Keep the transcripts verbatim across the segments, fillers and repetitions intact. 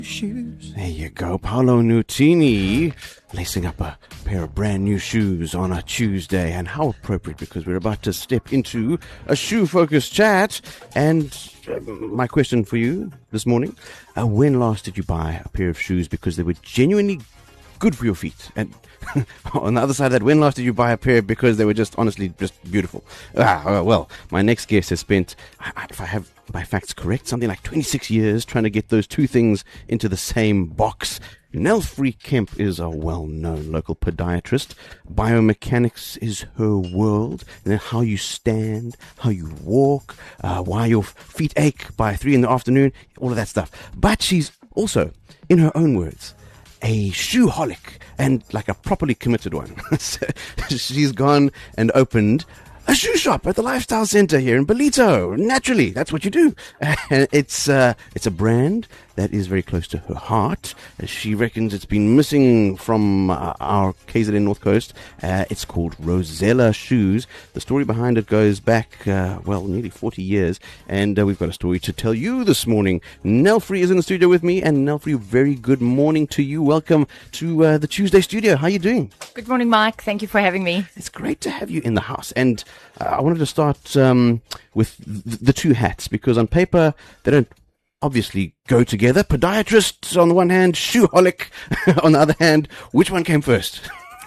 Shoes. There you go, Paolo Nutini, lacing up a pair of brand new shoes on a Tuesday, and how appropriate because we're about to step into a shoe-focused chat. And uh, my question for you this morning: uh, when last did you buy a pair of shoes because they were genuinely good for your feet? And on the other side of that, when last did you buy a pair because they were just honestly just beautiful? Ah, well, my next guest has spent, if I have my facts correct, something like twenty-six years trying to get those two things into the same box. Nelfree Kemp is a well-known local podiatrist. Biomechanics is her world. And then how you stand, how you walk, uh, why your feet ache by three in the afternoon, all of that stuff. But she's also, in her own words, a shoeholic, and like a properly committed one. So she's gone and opened a shoe shop at the Lifestyle Center here in Ballito. Naturally, that's what you do. And it's uh, it's a brand that is very close to her heart. She reckons it's been missing from uh, our K Z N North Coast. Uh, it's called Rosella Shoes. The story behind it goes back, uh, well, nearly forty years. And uh, we've got a story to tell you this morning. Nelfree is in the studio with me. And Nelfree, very good morning to you. Welcome to uh, the Tuesday studio. How are you doing? Good morning, Mike. Thank you for having me. It's great to have you in the house. And uh, I wanted to start um, with th- the two hats, because on paper, they don't obviously go together. Podiatrist on the one hand, shoeholic on the other hand. Which one came first?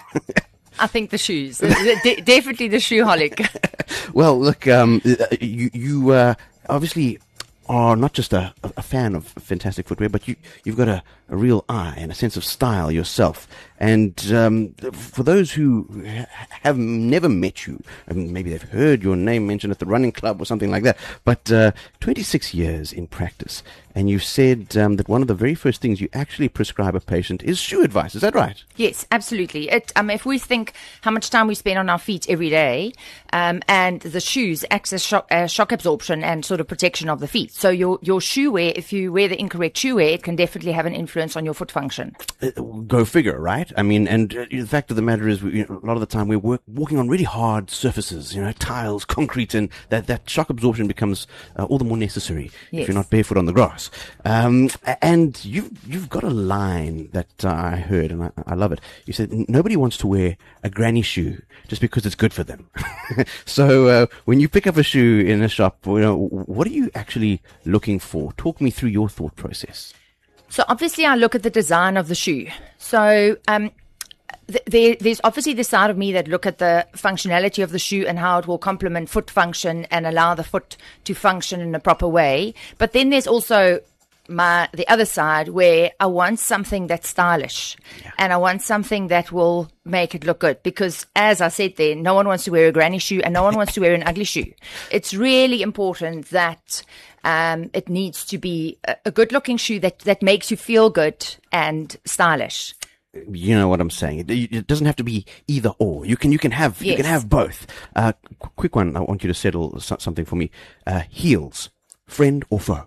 I think the shoes. De- definitely the shoeholic. Well, look, um, you, you uh, obviously are not just a, a fan of fantastic footwear, but you, you've got a, a real eye and a sense of style yourself. And um, for those who ha- have never met you, I mean, maybe they've heard your name mentioned at the running club or something like that, but uh, twenty-six years in practice, and you said um, that one of the very first things you actually prescribe a patient is shoe advice. Is that right? Yes, absolutely. It, um, if we think how much time we spend on our feet every day, um, and the shoes acts as shock, uh, shock absorption and sort of protection of the feet. So your, your shoe wear, if you wear the incorrect shoe wear, it can definitely have an influence on your foot function. Uh, go figure, right? I mean, and uh, the fact of the matter is, we, you know, a lot of the time we're work, walking on really hard surfaces, you know, tiles, concrete, and that, that shock absorption becomes uh, all the more necessary Yes. if you're not barefoot on the grass. Um, and you've, you've got a line that uh, I heard, and I, I love it. You said, nobody wants to wear a granny shoe just because it's good for them. So uh, when you pick up a shoe in a shop, you know, what are you actually looking for? Talk me through your thought process. So obviously I look at the design of the shoe. So um, th- there, there's obviously the side of me that look at the functionality of the shoe and how it will complement foot function and allow the foot to function in a proper way. But then there's also my the other side where I want something that's stylish, yeah. And I want something that will make it look good, because as I said there, no one wants to wear a granny shoe and no one wants to wear an ugly shoe. It's really important that um, it needs to be a, a good looking shoe that, that makes you feel good and stylish. You know what I'm saying. It, it doesn't have to be either or. You can you can have Yes. you can have both. Uh, qu- quick one. I want you to settle so- something for me. Uh, heels, friend or foe?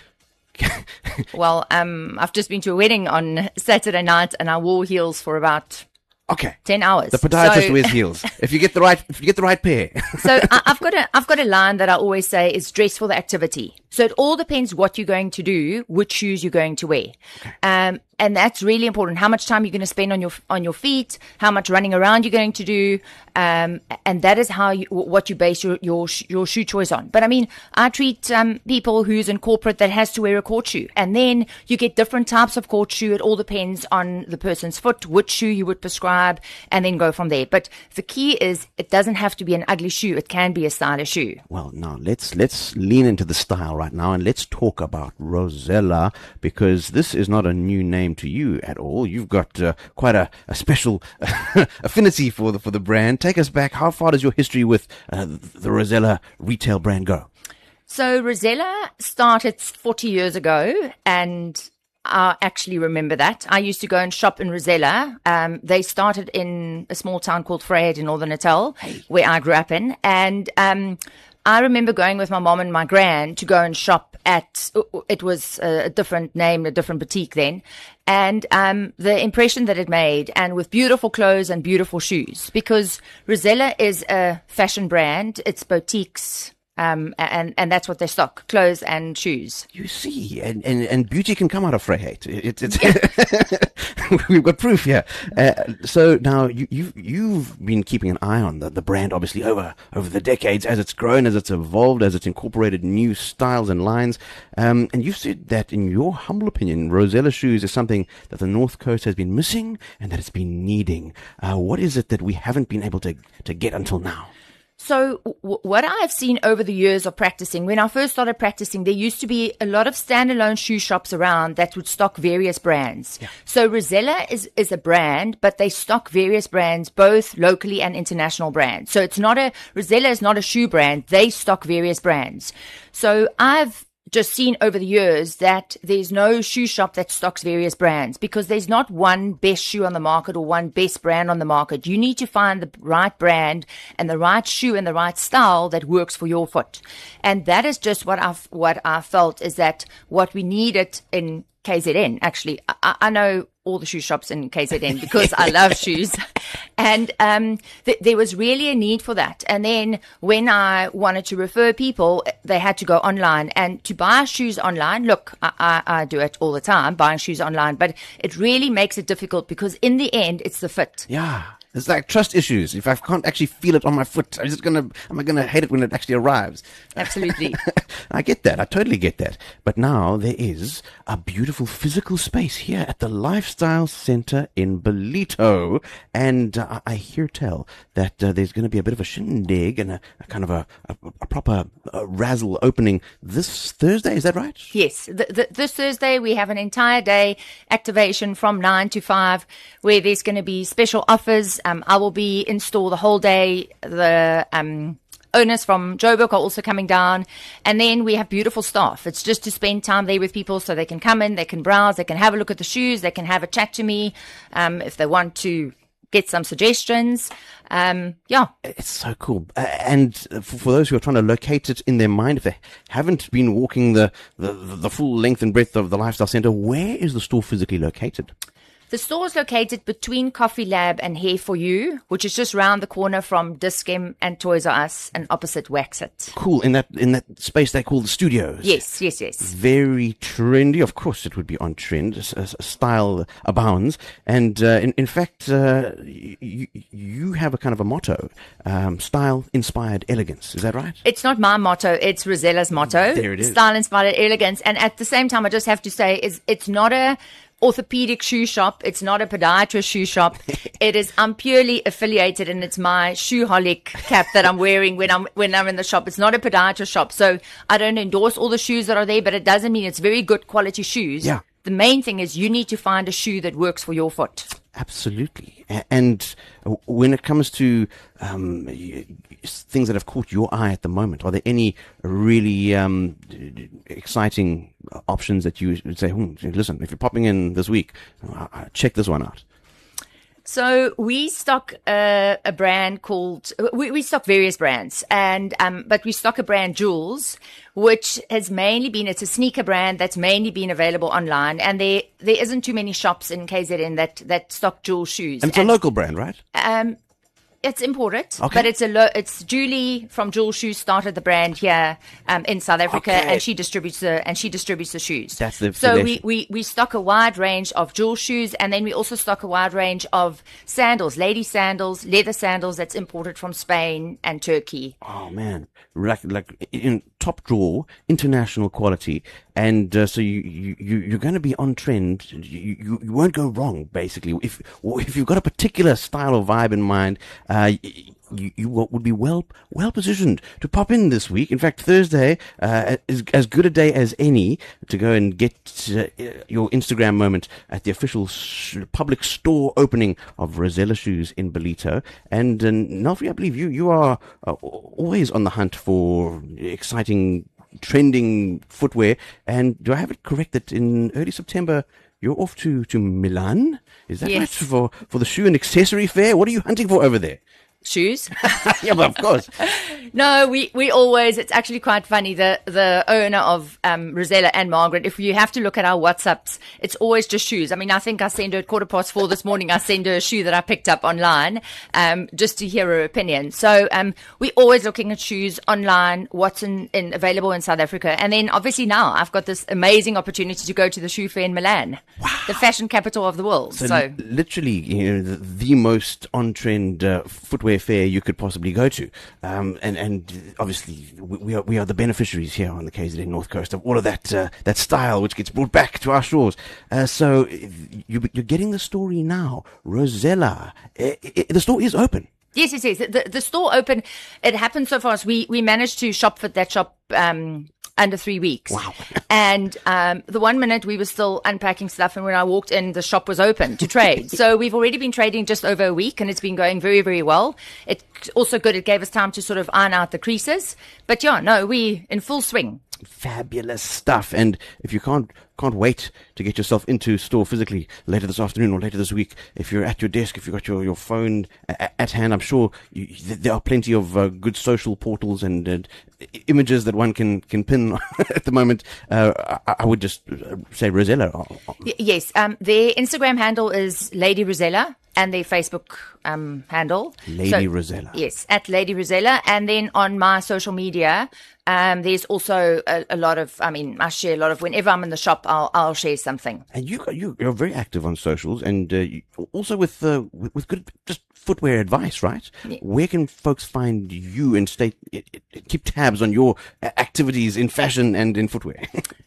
Well, um, I've just been to a wedding on Saturday night and I wore heels for about Okay. ten hours. The podiatrist So- wears heels. If you get the right, if you get the right pair. So I, I've got a I've got a line that I always say is dress for the activity. So it all depends what you're going to do, which shoes you're going to wear, okay. um, and that's really important. How much time you're going to spend on your on your feet, how much running around you're going to do, um, and that is how you, what you base your your your shoe choice on. But I mean, I treat um, people who's in corporate that has to wear a court shoe, and then you get different types of court shoe. It all depends on the person's foot, which shoe you would prescribe, and then go from there. But the key is it doesn't have to be an ugly shoe. It can be a stylish shoe. Well, now let's let's lean into the style right now, and let's talk about Rosella, because this is not a new name to you at all. You've got uh, quite a, a special affinity for the for the brand. Take us back. How far does your history with uh, the Rosella retail brand go? So Rosella started forty years ago, and I actually remember that. I used to go and shop in Rosella. Um, they started in a small town called Vryheid in Northern Natal, hey. where I grew up in. And um, I remember going with my mom and my gran to go and shop at, it was a different name, a different boutique then. And um, the impression that it made, and with beautiful clothes and beautiful shoes, because Rosella is a fashion brand. It's boutiques Um, and, and that's what they stock, clothes and shoes. You see, and, and, and beauty can come out of Vryheid. It, it, it's we've got proof here. Uh, so now you, you've, you've been keeping an eye on the, the brand, obviously, over, over the decades, as it's grown, as it's evolved, as it's incorporated new styles and lines. Um, and you've said that, in your humble opinion, Rosella Shoes is something that the North Coast has been missing and that it's been needing. Uh, what is it that we haven't been able to, to get until now? So w- what I've seen over the years of practicing, when I first started practicing, there used to be a lot of standalone shoe shops around that would stock various brands. Yeah. So Rosella is, is a brand, but they stock various brands, both locally and international brands. So it's not a, Rosella is not a shoe brand. They stock various brands. So I've just seen over the years that there's no shoe shop that stocks various brands, because there's not one best shoe on the market or one best brand on the market. You need to find the right brand and the right shoe and the right style that works for your foot. And that is just what I've, what I felt is that what we needed in K Z N. Actually, I, I know all the shoe shops in K Z N because I love shoes. And um, th- there was really a need for that. And then when I wanted to refer people, they had to go online. And to buy shoes online, look, I, I, I do it all the time, buying shoes online, but it really makes it difficult because in the end, it's the fit. Yeah. It's like trust issues. If I can't actually feel it on my foot, I'm just gonna, am I gonna hate it when it actually arrives? Absolutely. I get that. I totally get that. But now there is a beautiful physical space here at the Lifestyle Center in Ballito. And uh, I hear tell that uh, there's going to be a bit of a shindig and a, a kind of a, a, a proper uh, razzle opening this Thursday. Is that right? Yes. The, the, this Thursday, we have an entire day activation from nine to five where there's going to be special offers. Um, I will be in store the whole day. The um, owners from Joburg are also coming down. And then we have beautiful staff. It's just to spend time there with people so they can come in, they can browse, they can have a look at the shoes, they can have a chat to me um, if they want to get some suggestions. Um, yeah. It's so cool. Uh, and for, for those who are trying to locate it in their mind, if they haven't been walking the, the, the full length and breadth of the Lifestyle Center, where is the store physically located? The store is located between Coffee Lab and Hair for You, which is just round the corner from Dis-Chem and Toys R Us and opposite Waxit. Cool. In that in that space they call the studios. Yes, yes, yes. Very trendy. Of course, it would be on trend. A, a style abounds. And uh, in, in fact, uh, you, you have a kind of a motto, um, style-inspired elegance. Is that right? It's not my motto. It's Rosella's motto. There it is. Style-inspired elegance. And at the same time, I just have to say, is it's not a orthopedic shoe shop. It's not a podiatrist shoe shop. It is, I'm purely affiliated, and it's my shoeholic cap that I'm wearing when I'm, when I'm in the shop. It's not a podiatrist shop. So I don't endorse all the shoes that are there, but it doesn't mean it's very good quality shoes. Yeah. The main thing is you need to find a shoe that works for your foot. Absolutely. And when it comes to um, things that have caught your eye at the moment, are there any really um, exciting options that you would say, hmm, listen, if you're popping in this week, check this one out? So we stock a, a brand called, we, we stock various brands, and um, but we stock a brand, Jules, which has mainly been, it's a sneaker brand that's mainly been available online, and there there isn't too many shops in K Z N that, that stock Jules shoes. And it's and, a local brand, right? Um, It's imported, okay. but it's a lo- it's Julie from Jules Shoes started the brand here um, in South Africa, okay. and she distributes the and she distributes the shoes. That's the so we, we we stock a wide range of Jules shoes, and then we also stock a wide range of sandals, lady sandals, leather sandals that's imported from Spain and Turkey. Oh man, like like in top drawer, international quality, and uh, so you you you're going to be on trend. You, you you won't go wrong. Basically, if if you've got a particular style or vibe in mind. Uh, you, you would be well well positioned to pop in this week. In fact, Thursday uh, is as good a day as any to go and get uh, your Instagram moment at the official sh- public store opening of Rosella Shoes in Ballito. And uh, Nelfrey, I believe you you are uh, always on the hunt for exciting, trending footwear. And do I have it correct that in early September you're off to, to Milan? Is that yes. right? For, for the shoe and accessory fair? What are you hunting for over there? shoes. Yeah, but of course. No, we, we always, it's actually quite funny. The, the owner of, um, Rosella and Margaret, if you have to look at our WhatsApps, it's always just shoes. I mean, I think I sent her at quarter past four this morning. I sent her a shoe that I picked up online, um, just to hear her opinion. So, um, we're always looking at shoes online, what's in, in available in South Africa. And then obviously now I've got this amazing opportunity to go to the shoe fair in Milan, wow. the fashion capital of the world. So, so l- literally, you know, the, the most on-trend uh, footwear fair you could possibly go to. Um, and, and obviously we, we are, we are the beneficiaries here on the K Z N North Coast of all of that, uh, that style which gets brought back to our shores. Uh, so you, you're getting the story now. Rosella, it, it, the store is open. Yes, yes, yes. The, the store open, it happened so fast. We, we managed to shop for that shop, um, under three weeks. Wow. And um, the one minute we were still unpacking stuff, and when I walked in, the shop was open to trade. So we've already been trading just over a week, and it's been going very, very well. It's also good. It gave us time to sort of iron out the creases. But yeah, no, we in full swing. Fabulous stuff. And if you can't can't wait to get yourself into store physically later this afternoon or later this week, if you're at your desk, if you've got your, your phone a- at hand, I'm sure you, there are plenty of uh, good social portals and, and images that one can, can pin at the moment. Uh, I, I would just say Rosella. Y- yes. Um, their Instagram handle is Lady Rosella. And their Facebook um, handle. Lady so, Rosella. Yes, at Lady Rosella. And then on my social media, um, there's also a, a lot of, I mean, I share a lot of, whenever I'm in the shop, I'll, I'll share something. And you, you, you're very active on socials and uh, you, also with, uh, with, with good, just footwear advice, right? Yeah. Where can folks find you and stay, keep tabs on your activities in fashion and in footwear?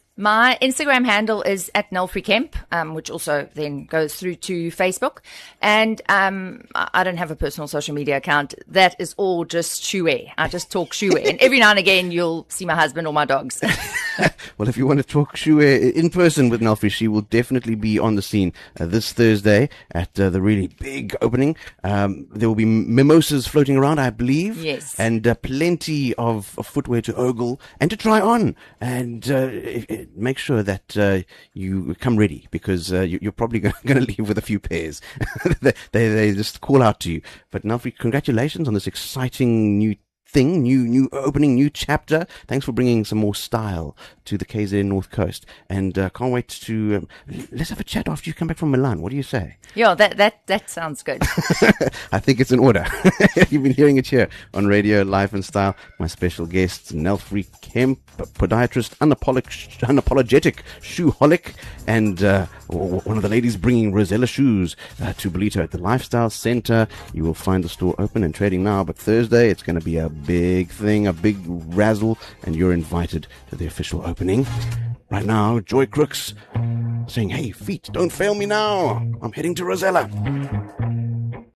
My Instagram handle is at Nelfrey Kemp, um, which also then goes through to Facebook. And um, I don't have a personal social media account. That is all just shoewear. I just talk shoewear. And every now and again, you'll see my husband or my dogs. Well, if you want to talk shoewear in person with Nelfrey, she will definitely be on the scene uh, this Thursday at uh, the really big opening. Um, there will be mimosas floating around, I believe. Yes. And uh, plenty of, of footwear to ogle and to try on. And uh, it, it, make sure that uh, you come ready because uh, you, you're probably going to leave with a few pairs. they, they they just call out to you. But Nelfrey, congratulations on this exciting new thing, new new opening, new chapter. Thanks for bringing some more style to the K Z N North Coast, and uh, can't wait to um, let's have a chat after you come back from Milan. What do you say? Yeah, that that that sounds good. I think it's in order. You've been hearing it here on Radio Life and Style. My special guest, Nelfrey Kemp, podiatrist, unapolog- unapologetic shoeholic, and uh, one of the ladies bringing Rosella shoes uh, to Ballito at the Lifestyle Center. You will find the store open and trading now, but Thursday it's going to be a big thing, a big razzle, and you're invited to the official opening. Right now, Joy Crooks saying, "Hey, feet, don't fail me now. I'm heading to Rosella."